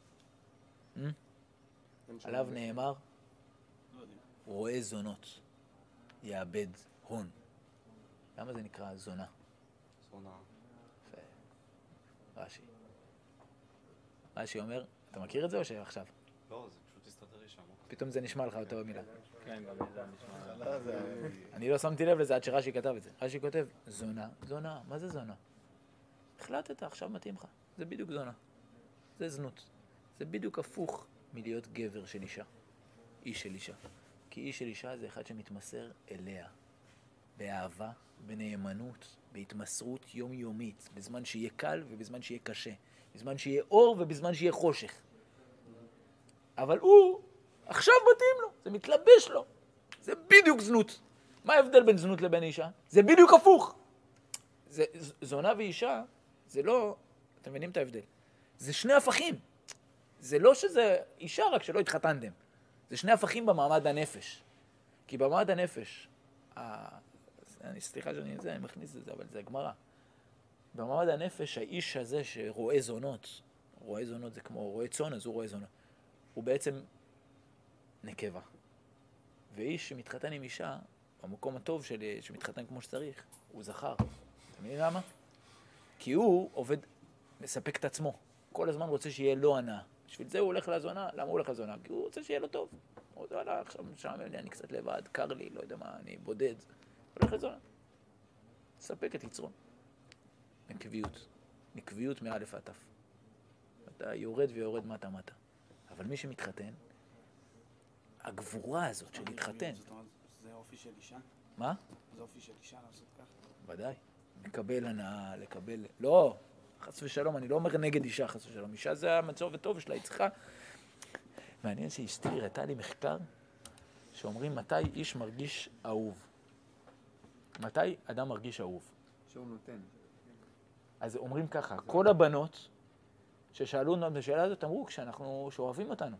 Speaker 1: עליו נאמר, רואה זונות, יאבד הון. למה זה נקרא זונה?
Speaker 3: זונה.
Speaker 1: יפה. רש"י. רש"י אומר, אתה מכיר את זה או שעכשיו?
Speaker 3: לא, זה פשוט הסתדר לי שם.
Speaker 1: פתאום זה נשמע לך אותה במילה.
Speaker 3: כן, גם זה נשמע.
Speaker 1: אני לא שמתי לב לזה עד שרש"י כתב את זה. רש"י כותב, זונה, זונה. מה זה זונה? החלטת, עכשיו מתאים לך. זה בדיוק זונה. זה זנות. זה בדיוק הפוך מלהיות גבר של אישה. איש של אישה. כי איש של אישה זה אחד שמתמסר אליה. באהבה, בנאמנות, בהתמסרות יומיומית. בזמן שיהיה קל ובזמן שיהיה קשה. בזמן שיהיה אור ובזמן שיהיה חושך. אבל הוא, עכשיו מתאים לו. זה מתלבש לו. זה בדיוק זנות. מה ההבדל בין זנות לבין אישה? זה בדיוק הפוך. זה, זונה ואישה, זה לא, אתם מבינים את ההבדל. זה שני הפכים. זה לא שזה אישה רק שלא התחתנתם. זה שני הפכים במעמד הנפש. כי במעמד הנפש, ה... אני סליחה שאני זה, אני מכניס את זה, אבל זה גמרא. במעמד הנפש, האיש הזה שרואה זונות, רואה זונות זה כמו רואה צאן, אז הוא רואה זונות. הוא בעצם נקבה. ואיש שמתחתן עם אישה, במקום הטוב של שמתחתן כמו שצריך, הוא זכר. אתם מבינים למה? כי הוא עובד, מספק את עצמו. כל הזמן רוצה שיהיה לו הנאה. בשביל זה הוא הולך לזונה. למה הוא הולך לזונה? כי הוא רוצה שיהיה לו טוב. הוא יודע, לא, עכשיו משעמם לי, אני קצת לבד, קר לי, לא יודע מה, אני בודד. הולך לזונה. מספק את יצרו. נקביות. נקביות מאלף עד תף. אתה יורד ויורד מטה מטה. אבל מי שמתחתן, הגבורה הזאת של להתחתן.
Speaker 2: זאת אומרת, זה אופי של אישה?
Speaker 1: מה?
Speaker 2: זה אופי של אישה לעשות ככה?
Speaker 1: ודאי. לקבל הנאה, לקבל... לא, חס ושלום, אני לא אומר נגד אישה, חס ושלום. אישה זה המצב וטוב שלה, היא צריכה... מעניין שאשתי הראתה לי מחקר שאומרים מתי איש מרגיש אהוב. מתי אדם מרגיש אהוב.
Speaker 5: שהוא נותן.
Speaker 1: אז אומרים ככה, כל הבנות ששאלו אותנו בשאלה הזאת אמרו כשאנחנו, שאוהבים אותנו.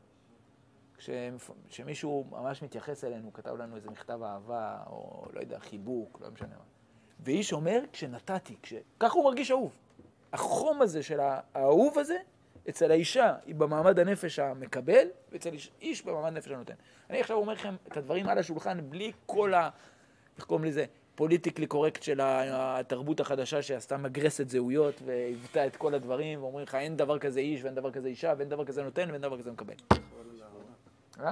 Speaker 1: כשמישהו ממש מתייחס אלינו, כתב לנו איזה מכתב אהבה, או לא יודע, חיבוק, לא משנה מה. ואיש אומר, כשנתתי, כש... ככה הוא מרגיש אהוב. החום הזה של האהוב הזה, אצל האישה היא במעמד הנפש המקבל, ואצל איש, איש במעמד הנפש הנותן. אני עכשיו אומר לכם את הדברים על השולחן, בלי כל ה... איך קוראים לזה? פוליטיקלי קורקט של התרבות החדשה שעשתה מגרסת זהויות והיוותה את כל הדברים, ואומרים לך אין דבר כזה איש ואין דבר כזה אישה ואין דבר כזה נותן ואין דבר כזה מקבל. אה?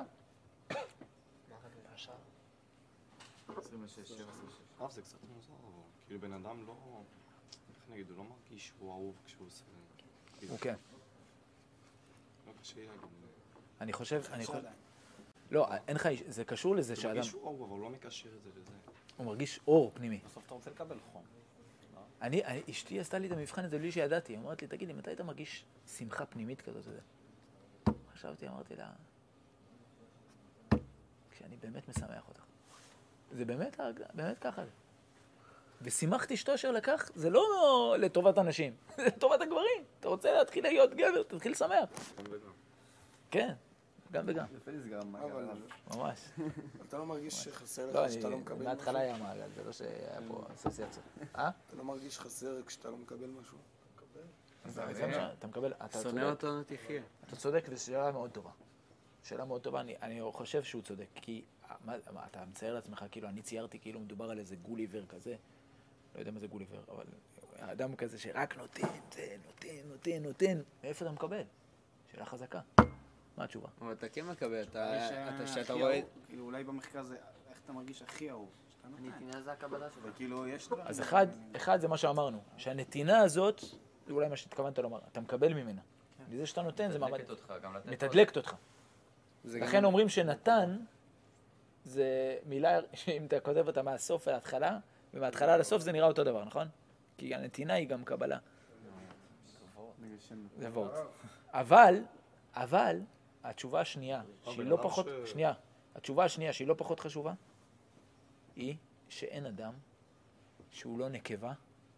Speaker 3: עשרים ושש, שבע עשרה ושש. אה, זה קצת מוזר, כאילו בן אדם לא... איך נגיד, הוא לא מרגיש שהוא אהוב כשהוא עושה...
Speaker 1: הוא כן.
Speaker 3: לא קשה יהיה גם...
Speaker 1: אני חושב... אני חושב... לא, אין לך... זה קשור לזה שאדם...
Speaker 3: הוא מרגיש שהוא אהוב, אבל הוא לא מקשר את זה לזה.
Speaker 1: הוא מרגיש אור פנימי.
Speaker 3: בסוף אתה רוצה לקבל חום.
Speaker 1: אני, אני, אשתי עשתה לי את המבחן הזה בלי שידעתי. היא אמרת לי, תגידי, מתי אתה מרגיש שמחה פנימית כזאת? חשבתי, אמרתי לה, כשאני באמת משמח אותך. זה באמת, באמת ככה. ושימחתי אשתו אשר לקח, זה לא לטובת אנשים, זה לטובת הגברים. אתה רוצה להתחיל להיות גבר, תתחיל לשמח.
Speaker 3: גם וגם.
Speaker 1: כן, גם וגם.
Speaker 5: יפה נסגר מעגל.
Speaker 1: ממש.
Speaker 4: אתה לא מרגיש שחסר
Speaker 1: לא,
Speaker 4: לך שאתה לא
Speaker 1: אני,
Speaker 4: מקבל
Speaker 1: מההתחלה
Speaker 4: משהו?
Speaker 1: היה מעגל, זה לא שהיה פה אסוציאציה. אה?
Speaker 4: אתה לא מרגיש חסר כשאתה לא מקבל משהו?
Speaker 1: זה מה ש- אתה מקבל, אתה
Speaker 5: שונא
Speaker 1: צודק.
Speaker 5: אותו, תחיה.
Speaker 1: אתה צודק, וזו שאלה מאוד טובה. שאלה מאוד טובה, אני, אני חושב שהוא צודק, כי מה, מה, אתה מצייר לעצמך, כאילו, אני ציירתי כאילו מדובר על איזה גוליבר כזה, לא יודע מה זה גוליבר, אבל האדם כזה שרק נותן, זה, נותן, נותן, נותן, מאיפה אתה מקבל? שאלה חזקה. מה התשובה?
Speaker 5: אבל אתה כן מקבל,
Speaker 2: מרגיש
Speaker 5: אתה,
Speaker 2: הכי
Speaker 5: אתה, שאתה
Speaker 2: אהוב,
Speaker 5: רואה...
Speaker 2: כאילו אולי במחקר זה איך אתה מרגיש הכי אהוב. שאתה
Speaker 6: הנתינה זה הקבלה שלו.
Speaker 2: וכאילו, יש דברים...
Speaker 1: אז אחד, אחד זה מה שאמרנו, שהנתינה הזאת, זה אולי מה שהתכוונת לומר, אתה מקבל ממנה. מזה שאתה נותן זה מעמד...
Speaker 3: מתדלקת אותך, גם לתת...
Speaker 1: מתדלקת אותך.
Speaker 5: זה
Speaker 1: לכן
Speaker 5: גם-
Speaker 1: אומרים שנתן, זה מילה שאם אתה כותב אותה מהסוף להתחלה, ומההתחלה לסוף זה נראה אותו דבר, נכון? כי הנתינה היא גם קבלה. זה וורט. אבל, אבל, התשובה השנייה, שהיא
Speaker 7: בן
Speaker 1: לא
Speaker 7: אדם
Speaker 1: פחות,
Speaker 7: ש-
Speaker 1: שנייה, התשובה השנייה שהיא לא פחות חשובה, היא שאין אדם שהוא לא נקבה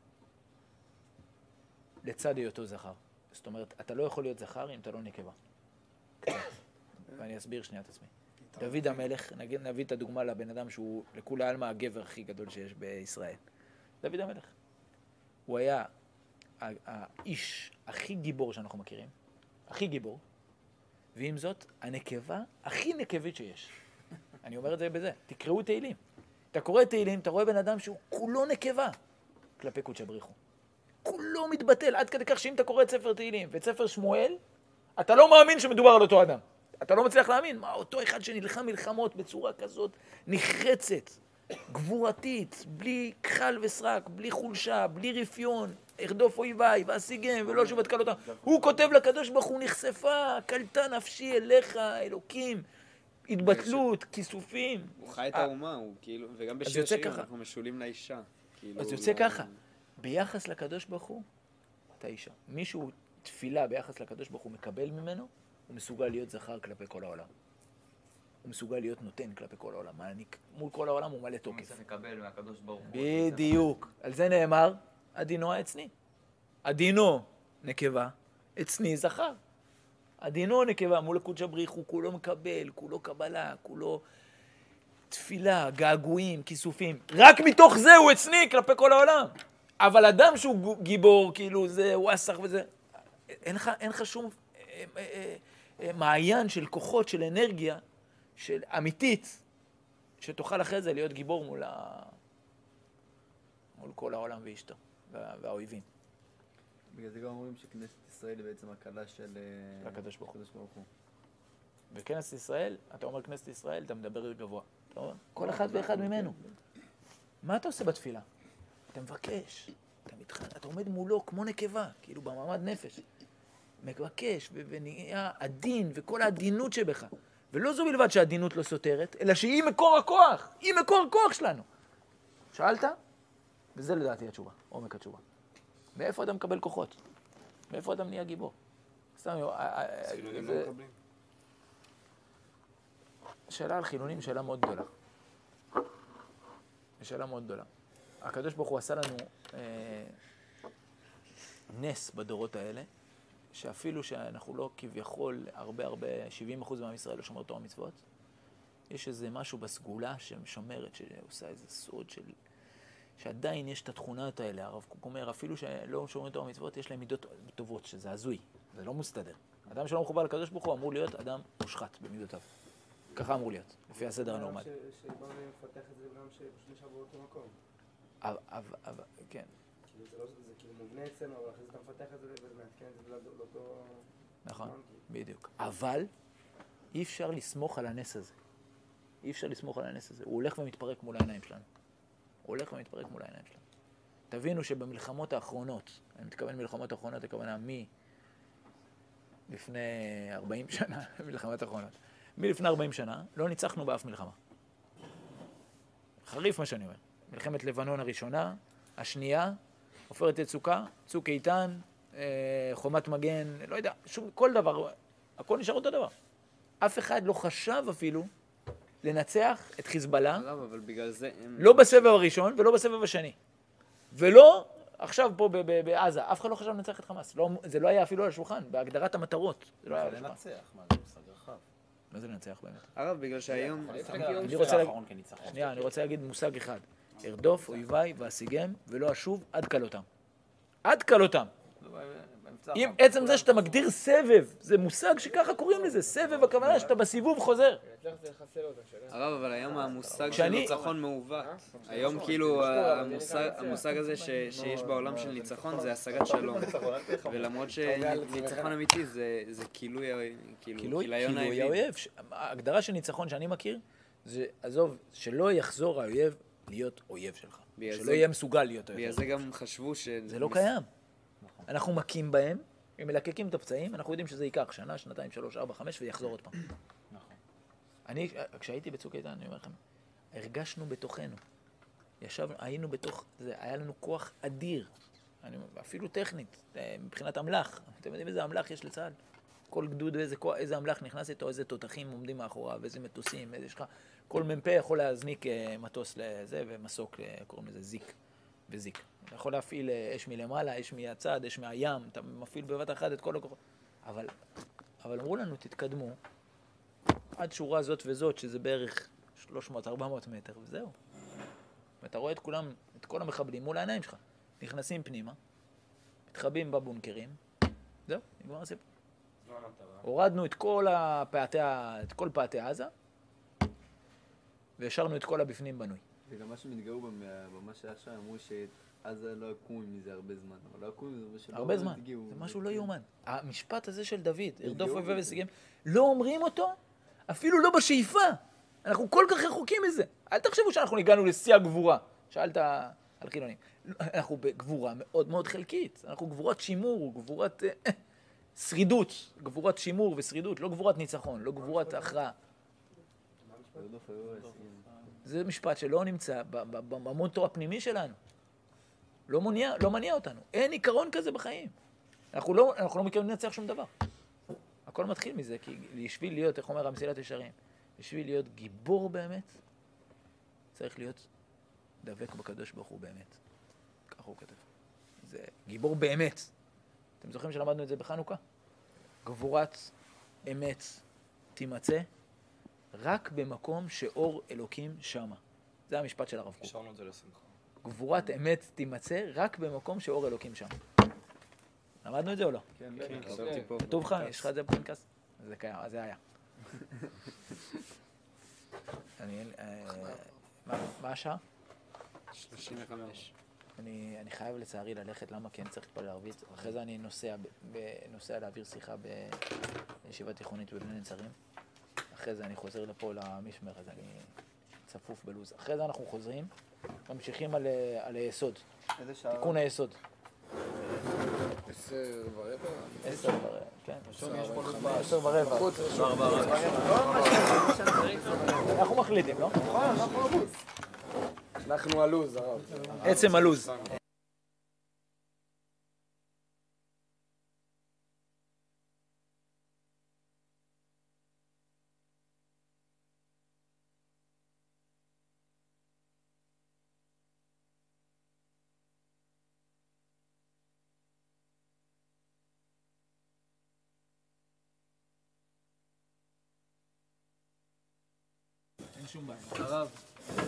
Speaker 1: לצד היותו זכר. זאת אומרת, אתה לא יכול להיות זכר אם אתה לא נקבה. קצת. ואני אסביר שנייה את עצמי. דוד המלך, נגיד, נביא את הדוגמה לבן אדם שהוא לכולי עלמא הגבר הכי גדול שיש בישראל. דוד המלך. הוא היה ה- האיש הכי גיבור שאנחנו מכירים, הכי גיבור, ועם זאת, הנקבה הכי נקבית שיש. אני אומר את זה בזה, תקראו תהילים. אתה קורא תהילים, אתה רואה בן אדם שהוא כולו נקבה כלפי קודשא בריך הוא. כולו מתבטל, עד כדי כך שאם אתה קורא את ספר תהילים ואת ספר שמואל, אתה לא מאמין שמדובר על אותו אדם. אתה לא מצליח להאמין, מה, אותו אחד שנלחם מלחמות בצורה כזאת נחרצת, גבורתית, בלי כחל וסרק, בלי חולשה, בלי רפיון, ארדוף אויביי ואשיגם ולא שוב אתקל אותם. הוא כותב לקדוש ברוך הוא, נחשפה, קלטה נפשי אליך, אלוקים, התבטלות, כיסופים.
Speaker 5: הוא חי את האומה, הוא כאילו, וגם
Speaker 1: אז
Speaker 5: בשיר
Speaker 1: יוצא
Speaker 5: שירים
Speaker 1: ככה.
Speaker 5: אנחנו משולים לאישה. כאילו,
Speaker 1: אז יוצא
Speaker 5: לא-
Speaker 1: ככה, ביחס לקדוש ברוך הוא, אתה אישה. מישהו תפילה ביחס לקדוש ברוך הוא מקבל ממנו, הוא מסוגל להיות זכר כלפי כל העולם. הוא מסוגל להיות נותן כלפי כל העולם. מעניק, מול כל העולם הוא מלא
Speaker 3: מי
Speaker 1: תוקף.
Speaker 3: צריך לקבל מהקדוש ברוך הוא.
Speaker 1: בדיוק. על זה נאמר, עדינו העצני. עדינו נקבה, עצני זכר. עדינו נקבה, מול קודשא בריך הוא כולו מקבל, כולו קבלה, כולו תפילה, געגועים, כיסופים. רק מתוך זה הוא עצני כלפי כל העולם. אבל אדם שהוא גיבור, כאילו זה וואסך וזה, אין לך, אין לך שום אה, אה, אה, מעיין של כוחות, של אנרגיה, של אמיתית, שתוכל אחרי זה להיות גיבור מול, ה... מול כל העולם ואשתו וה... והאויבים.
Speaker 7: בגלל זה גם אומרים שכנסת ישראל היא בעצם הקלה של אה,
Speaker 1: הקדוש ברוך הוא.
Speaker 7: הקדוש ברוך הוא.
Speaker 1: בכנסת ישראל, אתה אומר כנסת ישראל, אתה מדבר גבוה. אתה אומר, כל אחד ואחד ממנו. מה אתה עושה בתפילה? אתה מבקש, אתה מתחנן, אתה עומד מולו כמו נקבה, כאילו במעמד נפש. מבקש ו- ונהיה עדין וכל העדינות שבך. ולא זו בלבד שהעדינות לא סותרת, אלא שהיא מקור הכוח, היא מקור הכוח שלנו. שאלת? וזה לדעתי התשובה, עומק התשובה. מאיפה אדם מקבל כוחות? מאיפה אדם נהיה גיבור? סתם,
Speaker 3: חילונים
Speaker 1: זה-
Speaker 3: לא מקבלים.
Speaker 1: שאלה על חילונים, שאלה מאוד גדולה. שאלה מאוד גדולה. הקדוש ברוך הוא עשה לנו אה, נס בדורות האלה, שאפילו שאנחנו לא כביכול הרבה הרבה, שבעים אחוז מעם ישראל לא שומר תורה מצוות, יש איזה משהו בסגולה ששומרת, שעושה איזה סוד של... שעדיין יש את התכונות האלה. הרב קוק אומר, אפילו שלא שומרים תורה מצוות, יש להם מידות טובות, שזה הזוי, זה לא מסתדר. אדם שלא מחובר לקדוש ברוך הוא אמור להיות אדם מושחת במידותיו. ככה אמור להיות, לפי הסדר הנורמלי.
Speaker 6: שבאנו לפתח את זה גם שפשוט נשאר באותו מקום.
Speaker 1: אבל, אבל, אבל, כן,
Speaker 6: כאילו זה לא, זה כאילו מובנה אצלנו, אבל אחרי זה אתה מפתח את זה וזה מעדכן את זה לאותו... לאותו-
Speaker 1: נכון, בדיוק. אבל אי אפשר לסמוך על הנס הזה. אי אפשר לסמוך על הנס הזה. הוא הולך ומתפרק מול העיניים שלנו. הוא הולך ומתפרק מול העיניים שלנו. תבינו שבמלחמות האחרונות, אני מתכוון מלחמות האחרונות, הכוונה מי לפני ארבעים שנה, מלחמות האחרונות. מלפני ארבעים שנה, לא ניצחנו באף מלחמה. חריף מה שאני אומר. מלחמת לבנון הראשונה, השנייה, עופרת יצוקה, צוק איתן, אה, חומת מגן, לא יודע, שום, כל דבר, הכל נשאר אותו דבר. אף אחד לא חשב אפילו לנצח את חיזבאללה,
Speaker 5: הרב, אבל בגלל זה הם...
Speaker 1: לא בסבב הראשון ולא בסבב השני. ולא, עכשיו פה ב- ב- בעזה, אף אחד לא חשב לנצח את חמאס. לא, זה לא היה אפילו על השולחן, בהגדרת המטרות. זה לא היה על
Speaker 7: זה
Speaker 1: השולחן.
Speaker 7: לנצח, מה זה מושג רחב.
Speaker 1: מה זה לנצח באמת?
Speaker 5: הרב, בגלל שהיום...
Speaker 1: אני רוצה להגיד, שנייה, אני רוצה להגיד מושג אחד. ארדוף אויביי ואשיגם ולא אשוב עד כלותם. עד כלותם. אם עצם זה שאתה מגדיר סבב, זה מושג שככה קוראים לזה, סבב הכוונה שאתה בסיבוב חוזר.
Speaker 6: צריך לחסל אותה, שאלה.
Speaker 5: הרב, אבל היום המושג של
Speaker 1: כשאני-
Speaker 5: ניצחון מעוות. היום כאילו המושג- המושג הזה ש- שיש בעולם של ניצחון זה השגת שלום. ולמרות שניצחון אמיתי זה זה כילוי ה- כאילו,
Speaker 1: כאילו,
Speaker 5: כיליון
Speaker 1: כאילו
Speaker 5: האויבים.
Speaker 1: האויב. ש- ההגדרה של ניצחון שאני מכיר, זה, עזוב, שלא יחזור האויב להיות אויב שלך.
Speaker 5: בגלל
Speaker 1: שלא
Speaker 5: זה-
Speaker 1: יהיה מסוגל להיות אויב
Speaker 5: בגלל
Speaker 1: שלך.
Speaker 5: זה גם חשבו ש...
Speaker 1: זה לא קיים. אנחנו מכים בהם, הם מלקקים את הפצעים, אנחנו יודעים שזה ייקח שנה, שנתיים, שלוש, ארבע, חמש, ויחזור עוד פעם. אני, כשהייתי בצוק איתן, אני אומר לכם, הרגשנו בתוכנו. ישבנו, היינו בתוך זה, היה לנו כוח אדיר. אני, אפילו טכנית, מבחינת אמל"ח. אתם יודעים איזה אמל"ח יש לצה"ל? כל גדוד, איזה, איזה אמל"ח נכנס איתו, איזה תותחים עומדים מאחוריו, איזה מטוסים, איזה שלך. כל מ"פ יכול להזניק מטוס לזה, ומסוק, קוראים לזה זיק וזיק. אתה יכול להפעיל אש מלמעלה, אש מהצד, אש מהים, אתה מפעיל בבת אחת את כל הכוחות. אבל, אבל אמרו לנו, תתקדמו עד שורה זאת וזאת, שזה בערך שלוש מאות ארבע מאות מטר, וזהו. ואתה רואה את כולם, את כל המחבלים מול העיניים שלך. נכנסים פנימה, מתחבאים בבונקרים, זהו, נגמר הסיפור. הורדנו את כל הפאתי, את כל פאתי עזה, והשארנו את כל הבפנים בנוי.
Speaker 8: וגם מה שהם התגאו במה שהיה שם, אמרו שעזה לא יקום מזה הרבה זמן, אבל לא יקום מזה שלא
Speaker 1: הרבה זמן,
Speaker 8: התגאו.
Speaker 1: זה משהו לא יאומן. המשפט הזה של דוד, ירדוף אויבי והישגיהם, לא אומרים אותו, אפילו לא בשאיפה. אנחנו כל כך רחוקים מזה. אל תחשבו שאנחנו הגענו לשיא הגבורה. שאלת על חילונים. אנחנו בגבורה מאוד מאוד חלקית. אנחנו גבורת שימור, גבורת אה, שרידות. גבורת שימור ושרידות, לא גבורת ניצחון, לא גבורת הכרעה. זה משפט שלא נמצא במוטו הפנימי שלנו. לא מניע, לא מניע אותנו. אין עיקרון כזה בחיים. אנחנו לא, אנחנו לא מכירים לנצח שום דבר. הכל מתחיל מזה, כי בשביל להיות, איך אומר המסילת ישרים, בשביל להיות גיבור באמת, צריך להיות דבק בקדוש ברוך הוא באמת. ככה הוא כתב. זה גיבור באמת. אתם זוכרים שלמדנו את זה בחנוכה? גבורת אמת תימצא רק במקום שאור אלוקים שמה. זה המשפט של הרב קוק.
Speaker 3: השארנו את זה לשמחה.
Speaker 1: גבורת אמת תימצא רק במקום שאור אלוקים שמה. למדנו את זה או לא?
Speaker 8: כן,
Speaker 5: כתבתי פה.
Speaker 1: כתוב לך? יש לך את זה בפנקס? זה קיים, אז זה היה. אני, מה, מה השעה?
Speaker 5: שלושים וחמש.
Speaker 1: אני, אני חייב לצערי ללכת, למה? כי אני צריך להתפלל ערבית. אחרי זה אני נוסע, נוסע להעביר שיחה בישיבה תיכונית בבני נצרים. אחרי זה אני חוזר לפה למשמר, אז אני צפוף בלוז. אחרי זה אנחנו חוזרים, ממשיכים על, על היסוד.
Speaker 8: איזה שעה?
Speaker 1: תיקון היסוד.
Speaker 4: עשר ורבע?
Speaker 1: עשר ורבע, כן. עשר ורבע. אנחנו מחליטים, לא?
Speaker 4: אנחנו הלוז, הרב.
Speaker 1: עצם הלוז. אין שום בעיה.
Speaker 8: הרב,